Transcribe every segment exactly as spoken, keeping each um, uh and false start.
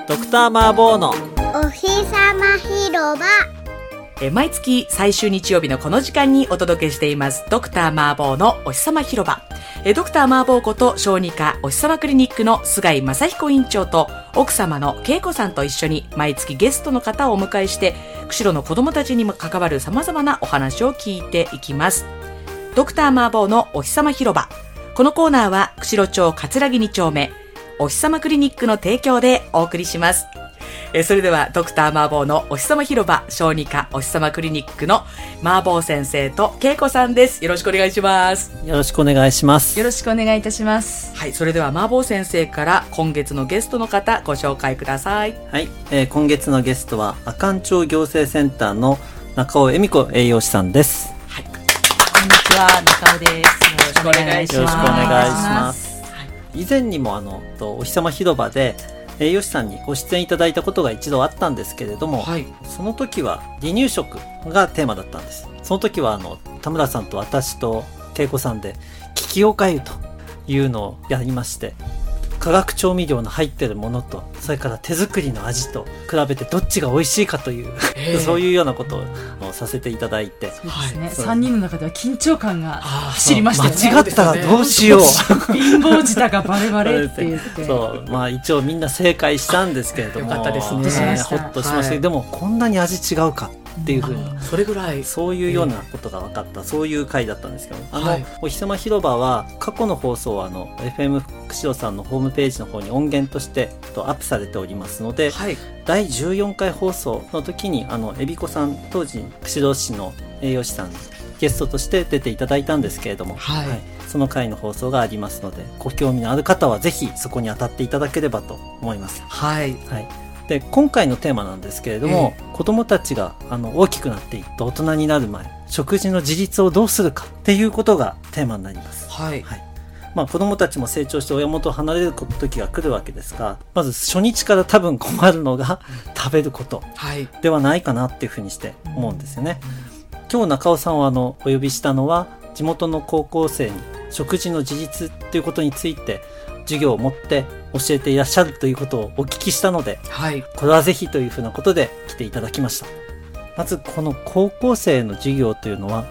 ドクターマーボーのお日様広場。 え毎月最終日曜日のこの時間にお届けしていますドクターマーボーのお日様広場。えドクターマーボーこと小児科お日様クリニックの菅井正彦院長と奥様の恵子さんと一緒に毎月ゲストの方をお迎えして釧路の子どもたちにも関わる様々なお話を聞いていきます。ドクターマーボーのお日様広場。このコーナーは釧路町葛城に丁目お日様クリニックの提供でお送りします。えそれではドクターマーボーのお日様広場小児科お日様クリニックのマーボー先生と恵子さんです。よろしくお願いします。 よろしくお願いします。 よろしくお願いいたします。 はい、それではマーボー先生から今月のゲストの方ご紹介ください。 はい、えー、今月のゲストは阿寒町行政センターの中尾恵美子栄養士さんです。 はい、 こんにちは、中尾です。よろしくお願いします。 よろしくお願いします。以前にもあのお日様広場で栄養士さんにご出演いただいたことが一度あったんですけれども、はい、その時は離乳食がテーマだったんです。その時はあの田村さんと私と恵子さんで利きおかゆというのをやりまして、化学調味料の入ってるものとそれから手作りの味と比べてどっちが美味しいかというそういうようなことをさせていただいて、 そうですね、さんにんの中では緊張感が走りましたよね。 間違ったらどうしよう貧乏舌がバレバレって言ってそう、まあ、一応みんな正解したんですけれども、 よかったですね、 ほっとしました、はい、でもこんなに味違うかっていうふうに、 それぐらいそういうようなことが分かった、えー、そういう回だったんですけど、あの、はい、お日様広場は過去の放送はあの エフエム 釧路さんのホームページの方に音源としてアップされておりますので、はい、だいじゅうよんかい放送の時にあの恵美子さん、当時釧路市の栄養士さんゲストとして出ていただいたんですけれども、はいはい、その回の放送がありますので、ご興味のある方はぜひそこに当たっていただければと思います。 はい、 はい、で今回のテーマなんですけれども、えー、子どもたちがあの大きくなっていって大人になる前、食事の自立をどうするかっていうことがテーマになります。 はいはい、まあ、子どもたちも成長して親元を離れる時が来るわけですが、まず初日から多分困るのが食べることではないかなっていうふうにして思うんですよね。今日中尾さんをあのお呼びしたのは、地元の高校生に食事の自立っていうことについて授業を持って教えていらっしゃるということをお聞きしたので、はい、これはぜひというふうなことで来ていただきました。まずこの高校生の授業というのは、はい、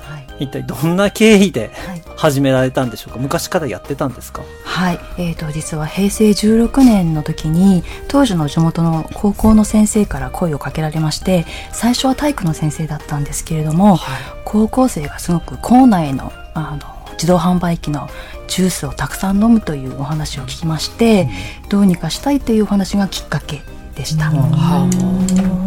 一体どんな経緯で始められたんでしょうか。昔からやってたんですか。 はい、えーと、実はへいせいじゅうろくねんの時に当時の地元の高校の先生から声をかけられまして、最初は体育の先生だったんですけれども、はい、高校生がすごく校内の、あの自動販売機のジュースをたくさん飲むというお話を聞きまして、うん、どうにかしたいというお話がきっかけでした。うん、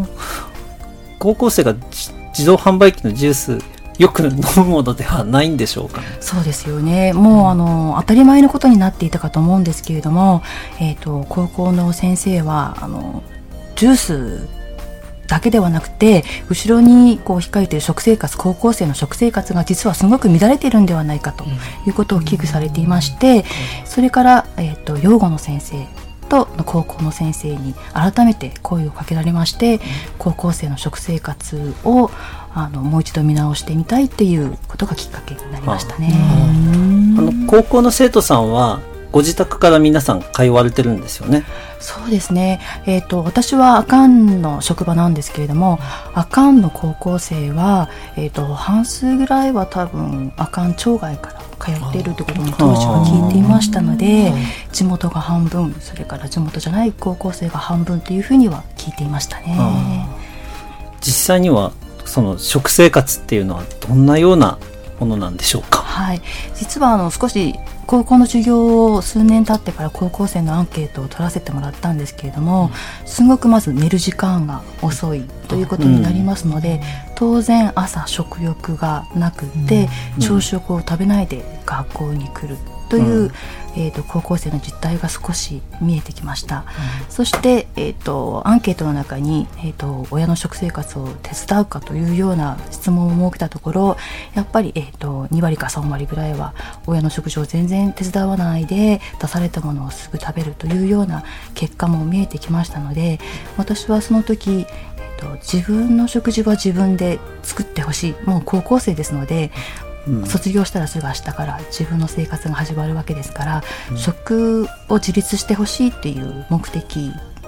高校生が自動販売機のジュースよく飲むものではないんでしょうか。 そうですよね。もう、うん、あの当たり前のことになっていたかと思うんですけれども、えーと、高校の先生はあのジュースだけではなくて、後ろにこう控えている食生活、高校生の食生活が実はすごく乱れているんではないかということを危惧されていまして、それから、えーと、養護の先生と高校の先生に改めて声をかけられまして、高校生の食生活をあのもう一度見直してみたいということがきっかけになりましたね。 あの高校の生徒さんはご自宅から皆さん通われてるんですよね。 そうですね、えーと、私は阿寒の職場なんですけれども、阿寒の高校生は、えーと、半数ぐらいは多分阿寒町外から通っているということも当時は聞いていましたので、地元が半分、それから地元じゃない高校生が半分というふうには聞いていましたね。 実際にはその食生活っていうのはどんなようなものなんでしょうか。 はい、実はあの少し高校の授業を数年経ってから高校生のアンケートを取らせてもらったんですけれども、うん、すごくまず寝る時間が遅いということになりますので、うん、当然朝食欲がなくて、うん、朝食を食べないで学校に来るという、うんえーと、高校生の実態が少し見えてきました。うん、そして、えーと、アンケートの中に、えーと、親の食生活を手伝うかというような質問を設けたところ、やっぱり、えーと、にわりかさんわりぐらいは親の食事を全然手伝わないで出されたものをすぐ食べるというような結果も見えてきましたので、私はその時、えーと、自分の食事は自分で作ってほしい。もう高校生ですので、うん、卒業したらすぐ明日から自分の生活が始まるわけですから、うん、食を自立してほしいっていう目的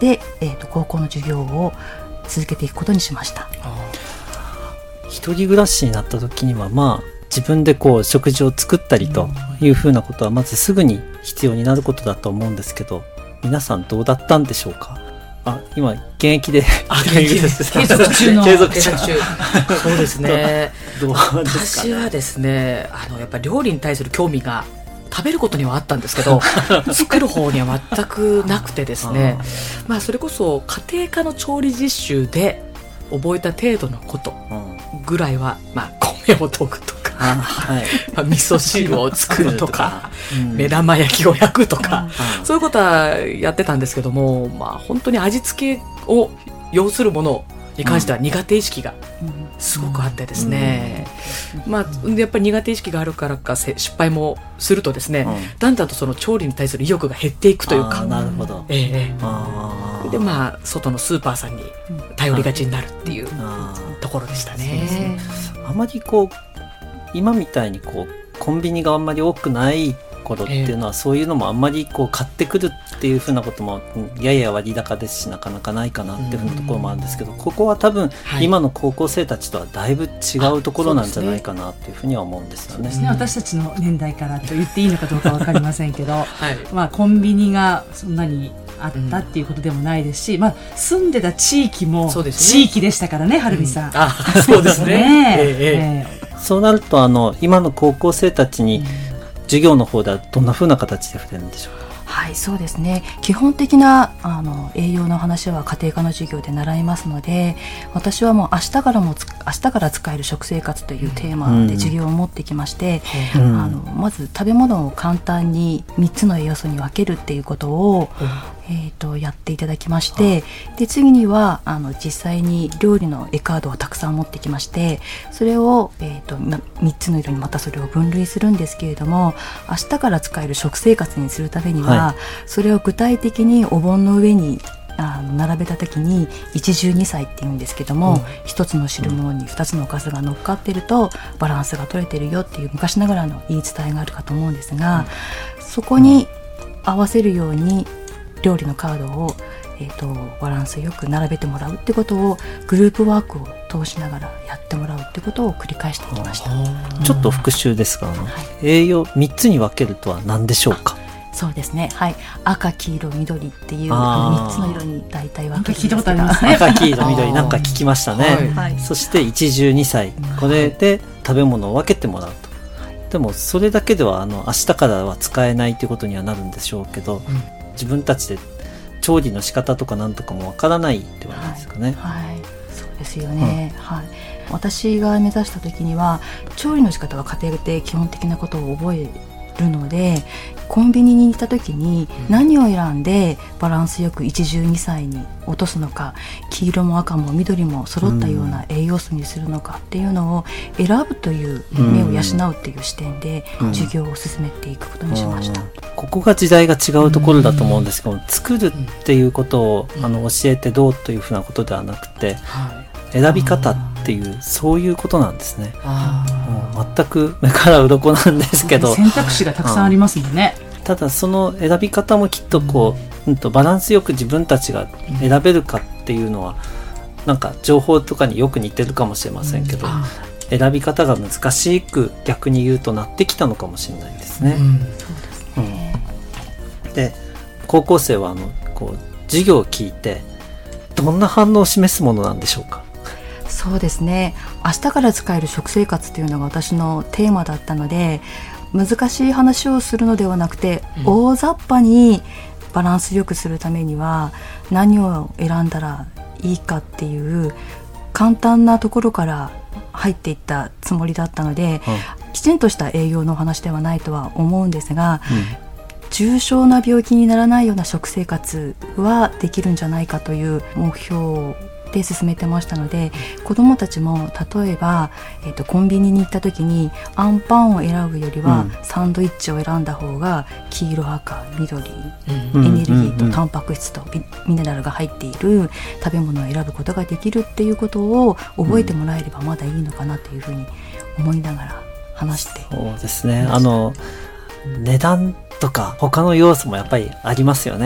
で、えーと、高校の授業を続けていくことにしました。 一人暮らしになった時には、まあ自分でこう食事を作ったりというふうなことはまずすぐに必要になることだと思うんですけど、皆さんどうだったんでしょうか。あ、今現役で現役です継続中の継続中そうですねどうですかね。私はですね、あのやっぱり料理に対する興味が食べることにはあったんですけど作る方には全くなくてですねまあそれこそ家庭科の調理実習で覚えた程度のことぐらいは、まあ、米を研ぐとかあ、はい、まあ、味噌汁を作るとか、うん、目玉焼きを焼くとか、うん、そういうことはやってたんですけども、まあ、本当に味付けを要するものに関しては苦手意識がすごくあってですね、うん、まあ、やっぱり苦手意識があるからか失敗もするとですね、うん、だんだんとその調理に対する意欲が減っていくというか、 なるほど、 ええ、あで、まあ、外のスーパーさんに頼りがちになるっていうところでしたね。 あまりこう今みたいにこうコンビニがあんまり多くない頃っていうのは、えー、そういうのもあんまりこう買ってくるっていうふうなこともやや割高ですし、なかなかないかなっていうふうなところもあるんですけど、ここは多分今の高校生たちとはだいぶ違うところなんじゃないかなっていうふうには思うんですよね。 そうですね、私たちの年代からと言っていいのかどうか分かりませんけど、はい、まあ、コンビニがそんなにあったっていうことでもないですし、うん、まあ、住んでた地域も地域でしたからね、はるみさん、うん、 あ、そうですねね、 えーえー、そうなるとあの今の高校生たちに、うん、授業の方ではどんな風な形で触れるんでしょうか。 はい、そうですね、基本的なあの栄養の話は家庭科の授業で習いますので、私はもう明日からも明日から使える食生活というテーマで授業を持ってきまして、うん、あのまず食べ物を簡単にみっつの栄養素に分けるっていうことを、うん、えー、とやっていただきまして、で次にはあの実際に料理の絵カードをたくさん持ってきまして、それを、えー、とみっつの色にまたそれを分類するんですけれども、明日から使える食生活にするためには、はい、それを具体的にお盆の上にあの並べた時に一汁二菜っていうんですけども、一、うん、つの汁物に二つのおかずが乗っかってるとバランスが取れてるよっていう昔ながらの言い伝えがあるかと思うんですが、うん、そこに合わせるように料理のカードを、えー、とバランスよく並べてもらうってことをグループワークを通しながらやってもらうってことを繰り返していきました。 ちょっと復習ですが、うん、はい、栄養みっつに分けるとは何でしょうか。 そうですね、はい、赤黄色緑っていうみっつの色に大体分けるんですけど、 赤黄色緑なんか聞きましたね、はい、そして一汁二菜、これで食べ物を分けてもらうと、はい、でもそれだけではあの明日からは使えないということにはなるんでしょうけど、うん、自分たちで調理の仕方とかなんとかもわからないではないですかね。 はい、はい、そうですよね、うん、はい、私が目指した時には調理の仕方は家庭で基本的なことを覚えるので、コンビニに行った時に何を選んでバランスよく一汁二菜に落とすのか、黄色も赤も緑も揃ったような栄養素にするのかっていうのを選ぶという目を養うっていう視点で授業を進めていくことにしました。 ここが時代が違うところだと思うんですけど、作るっていうことをあの教えてどうというふうなことではなくて、選び方っていうそういうことなんですね。あ、もう全く目から鱗なんですけど、 選択肢がたくさんありますもんね。 ただその選び方もきっとこう、うん、とバランスよく自分たちが選べるかっていうのは、なんか情報とかによく似てるかもしれませんけど、選び方が難しく逆に言うとなってきたのかもしれないですね。うん、そうですね。うん、で高校生はあのこう授業を聞いてどんな反応を示すものなんでしょうか。 そうですね、明日から使える食生活というのが私のテーマだったので、難しい話をするのではなくて、うん、大雑把にバランスよくするためには何を選んだらいいかっていう簡単なところから入っていったつもりだったので、うん、きちんとした栄養の話ではないとは思うんですが、うん、重症な病気にならないような食生活はできるんじゃないかという目標で進めてましたので、子どもたちも例えば、えーと、コンビニに行った時にアンパンを選ぶよりは、うん、サンドイッチを選んだ方が黄色赤緑、うん、エネルギーとタンパク質とミネラルが入っている食べ物を選ぶことができるっていうことを覚えてもらえればまだいいのかなというふうに思いながら話して、 そうですね、あの値段とか他の要素もやっぱりありますよね。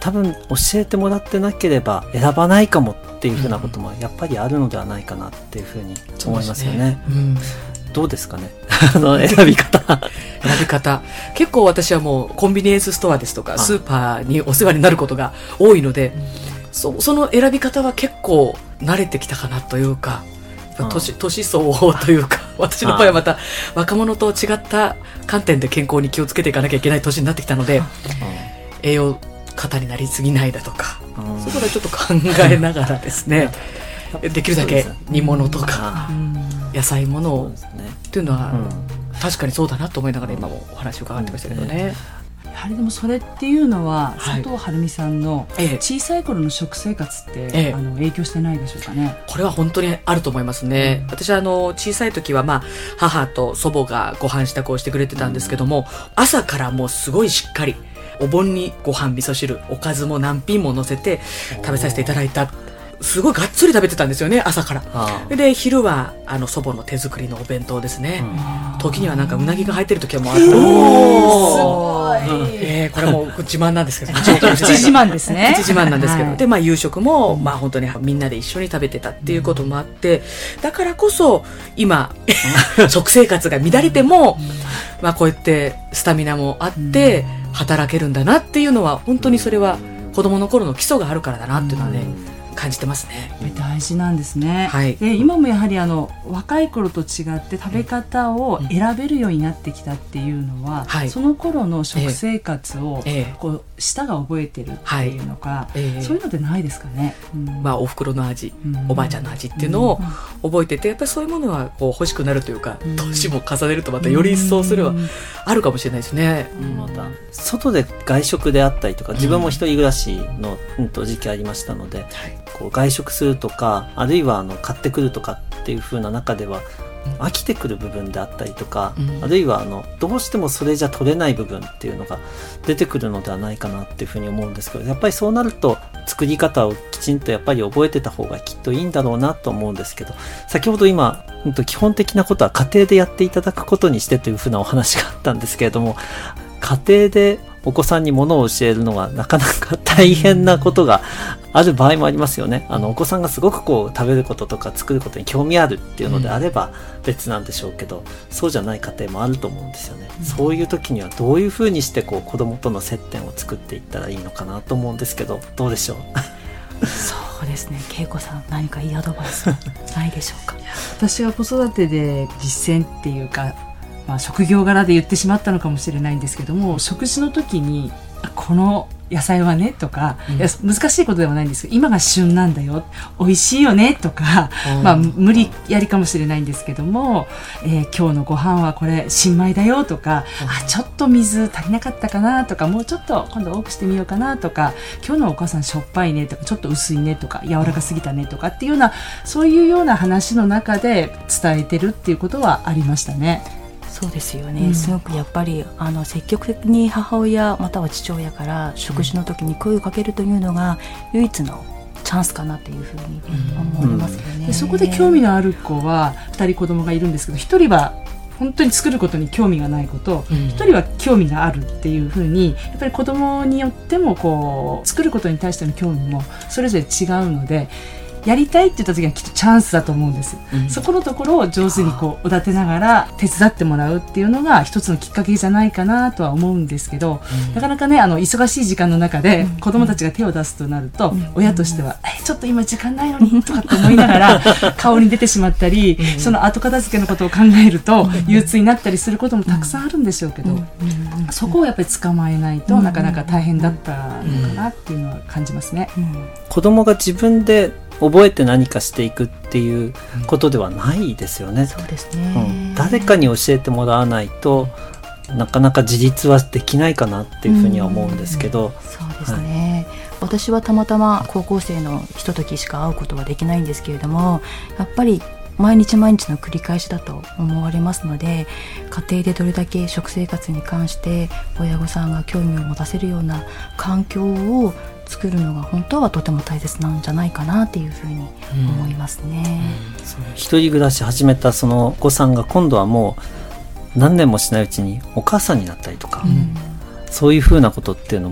多分教えてもらってなければ選ばないかもっていうふうなこともやっぱりあるのではないかなっていうふうに思いますよね。うん、どうですかねあの選び方選び方結構私はもうコンビニエンスストアですとかスーパーにお世話になることが多いので、そ, その選び方は結構慣れてきたかなというか、年, 年相応というか、私の場合はまた若者と違った観点で健康に気をつけていかなきゃいけない年になってきたので、栄養過多になりすぎないだとか、そこでちょっと考えながらですねできるだけ煮物とか野菜ものをっていうのは確かにそうだなと思いながら今もお話を伺ってましたけどね。 やはりでもそれっていうのは、はい、佐藤晴美さんの小さい頃の食生活って、ええ、あの影響してないでしょうかね。 これは本当にあると思いますね、うん、私はあの小さい時は、まあ、母と祖母がご飯支度をしてくれてたんですけども、うん、朝からもうすごいしっかりお盆にご飯味噌汁おかずも何品も乗せて食べさせていただいた。すごいがっつり食べてたんですよね、朝から。で昼はあの祖母の手作りのお弁当ですね、うん、時にはなんかうなぎが入ってる時もある。おー、すごい、えー、これも自慢なんですけどプチ自慢ですね。 プチ自慢なんですけど、はい、で、まあ、夕食も、まあ、本当にみんなで一緒に食べてたっていうこともあって、だからこそ今食生活が乱れても、まあ、こうやってスタミナもあって働けるんだなっていうのは、本当にそれは子供の頃の基礎があるからだなっていうのはね、感じてますね。 大事なんですね、はい、で今もやはりあの若い頃と違って食べ方を選べるようになってきたっていうのは、うん、その頃の食生活をこう舌が覚えてるっていうのか、ええ、そういうのってないですかね、 うん、まあ、お袋の味、うん、おばあちゃんの味っていうのを覚えてて、やっぱりそういうものはこう欲しくなるというか、うん、年も重ねるとまたより一層それはあるかもしれないですね、 うん、また外で外食であったりとか、自分も一人暮らしの、うん、と時期ありましたので、はい、こう外食するとか、あるいはあの買ってくるとかっていう風な中では、うん、飽きてくる部分であったりとか、うん、あるいはあのどうしてもそれじゃ取れない部分っていうのが出てくるのではないかなっていうふうに思うんですけど、やっぱりそうなると作り方をきちんとやっぱり覚えてた方がきっといいんだろうなと思うんですけど、先ほど今基本的なことは家庭でやっていただくことにしてというふうなお話があったんですけれども、家庭でお子さんにものを教えるのはなかなか大変なことがある場合もありますよね。あのお子さんがすごくこう食べることとか作ることに興味あるっていうのであれば別なんでしょうけど、うん、そうじゃない家庭もあると思うんですよね、うん、そういう時にはどういうふうにしてこう子供との接点を作っていったらいいのかなと思うんですけど、どうでしょうそうですね、恵子さん何かいいアドバイスないでしょうか。 私は子育てで実践っていうか、まあ、職業柄で言ってしまったのかもしれないんですけども、食事の時にこの野菜はねとか、うん、いや難しいことではないんですけど、今が旬なんだよ、美味しいよねとか、まあ、無理やりかもしれないんですけども、えー、今日のご飯はこれ新米だよとか、あちょっと水足りなかったかなとか、もうちょっと今度多くしてみようかなとか、今日のお母さんしょっぱいねとか、ちょっと薄いねとか、柔らかすぎたねとかっていうような、そういうような話の中で伝えてるっていうことはありましたね。 そうですよね、うん、すごくやっぱりあの積極的に母親または父親から食事の時に声をかけるというのが唯一のチャンスかなというふうに思いますよね、 うん、でそこで興味のある子はふたり子供がいるんですけど、ひとりは本当に作ることに興味がない子と、うん、ひとりは興味があるっていうふうに、やっぱり子供によってもこう作ることに対しての興味もそれぞれ違うので、やりたいって言った時はきっとチャンスだと思うんです、うん、そこのところを上手にこうおだてながら手伝ってもらうっていうのが一つのきっかけじゃないかなとは思うんですけど、うん、なかなかねあの忙しい時間の中で子供たちが手を出すとなると、うん、親としては、うん、えちょっと今時間ないのにとかって思いながら顔に出てしまったり、うん、その後片付けのことを考えると、うん、憂鬱になったりすることもたくさんあるんでしょうけど、うん、そこをやっぱり捕まえないと、うん、なかなか大変だったのかなっていうのは感じますね、うん、 子供が自分で覚えて何かしていくっていうことではないですよね、うん、 そうですね、 うん、誰かに教えてもらわないとなかなか自立はできないかなっていうふうには思うんですけど、うんうん、 そうですね、はい、私はたまたま高校生のひとときしか会うことはできないんですけれども、やっぱり毎日毎日の繰り返しだと思われますので、家庭でどれだけ食生活に関して親御さんが興味を持たせるような環境を作るのが本当はとても大切なんじゃないかなっていうふうに思いますね、 うんうん、その一人暮らし始めたそのお子さんが今度はもう何年もしないうちにお母さんになったりとか、うん、そういうふうなことっていうのも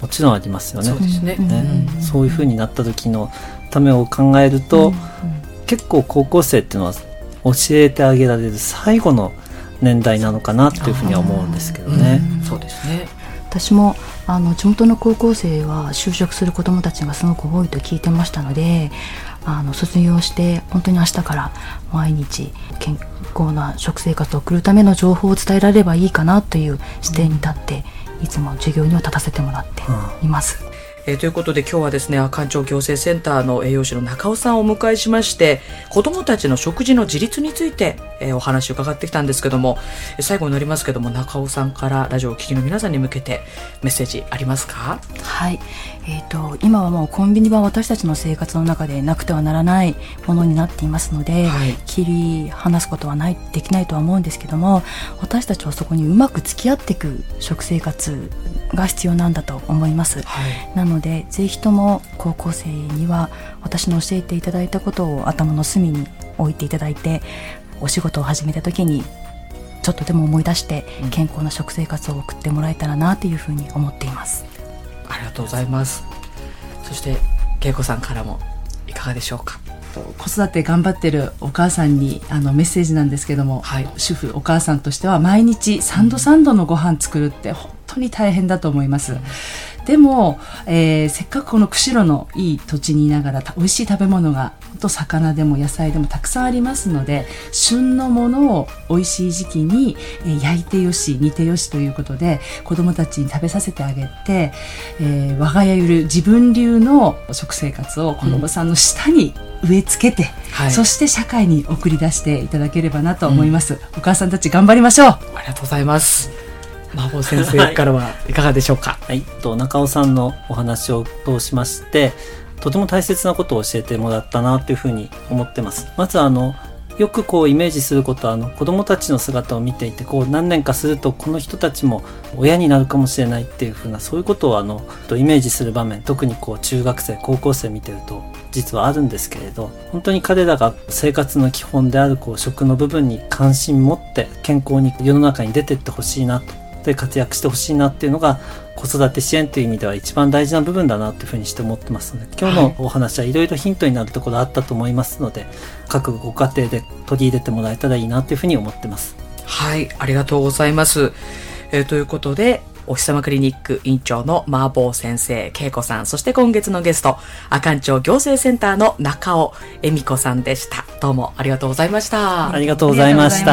もちろんありますよね。 そうですね。 ね、うん、そういう風になった時のためを考えると、うんうん、結構高校生っていうのは教えてあげられる最後の年代なのかなっていうふうには思うんですけどね。 うん、そうですね。 私もあの地元の高校生は就職する子どもたちがすごく多いと聞いてましたので、あの卒業して本当に明日から毎日健康な食生活を送るための情報を伝えられればいいかなという視点に立って、うん、いつも授業には立たせてもらっています。 うんえー、ということで今日はですね、阿寒町行政センターの栄養士の中尾さんをお迎えしまして、子どもたちの食事の自立について、えー、お話を伺ってきたんですけども、最後になりますけども、中尾さんからラジオを聴きの皆さんに向けてメッセージありますか？ はい、えーと、今はもうコンビニは私たちの生活の中でなくてはならないものになっていますので、はい、切り離すことはないできないとは思うんですけども、私たちはそこにうまく付き合っていく食生活が必要なんだと思います。はい、なのでぜひとも高校生には私の教えていただいたことを頭の隅に置いていただいて、お仕事を始めた時にちょっとでも思い出して健康な食生活を送ってもらえたらなというふうに思っています。 ありがとうございます。そして恵子さんからもいかがでしょうか？ 子育て頑張ってるお母さんにあのメッセージなんですけども、はい、主婦お母さんとしては毎日さんどさんどのご飯作るって本当に大変だと思います。うん、でも、えー、せっかくこの釧路のいい土地にいながら美味しい食べ物がと魚でも野菜でもたくさんありますので、旬のものを美味しい時期に、えー、焼いてよし煮てよしということで子どもたちに食べさせてあげて、えー、我が家ゆる自分流の食生活を子どもさんの舌に植え付けて、うんはい、そして社会に送り出していただければなと思います。うん、お母さんたち頑張りましょう。 ありがとうございます。麻婆先生からはいかがでしょうか？ はい、と中尾さんのお話を通しましてとても大切なことを教えてもらったなというふうに思ってます。まずあのよくこうイメージすることはあの子どもたちの姿を見ていてこう何年かするとこの人たちも親になるかもしれないっていうふうなそういうことをあのイメージする場面、特にこう中学生高校生見てると実はあるんですけれど、本当に彼らが生活の基本であるこう食の部分に関心持って健康に世の中に出てってほしいなと、で活躍してほしいなっていうのが子育て支援という意味では一番大事な部分だなというふうにして思ってますので、今日のお話はいろいろヒントになるところあったと思いますので、各ご家庭で取り入れてもらえたらいいなというふうに思ってます。 はい、ありがとうございます。えー、ということでお日様クリニック院長の麻婆先生恵子さん、そして今月のゲスト阿寒町行政センターの中尾恵美子さんでした。どうもありがとうございました。 ありがとうございました。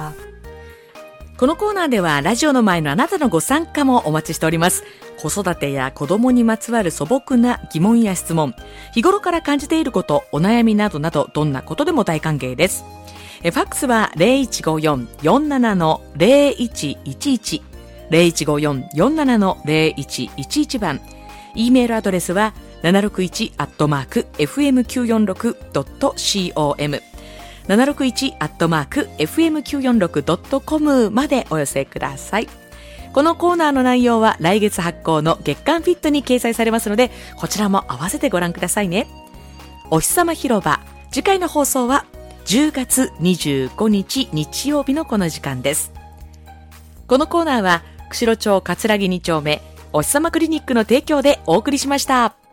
このコーナーではラジオの前のあなたのご参加もお待ちしております。子育てや子供にまつわる素朴な疑問や質問、日頃から感じていること、お悩みなどなどどんなことでも大歓迎です。えファックスは ゼロいちごよん よんなな ゼロいちいちいち ゼロいちごよん よんなな ゼロいちいちいち 番、 E メールアドレスはななろくいち アットマーク エフエムきゅうよんろく ドット コムななろくいち アットマーク エフエムきゅうよんろく ドット コム までお寄せください。このコーナーの内容は来月発行の月刊フィットに掲載されますので、こちらも合わせてご覧くださいね。お日様広場、次回の放送はじゅうがつにじゅうごにち日曜日のこの時間です。このコーナーは釧路町葛城に丁目お日様クリニックの提供でお送りしました。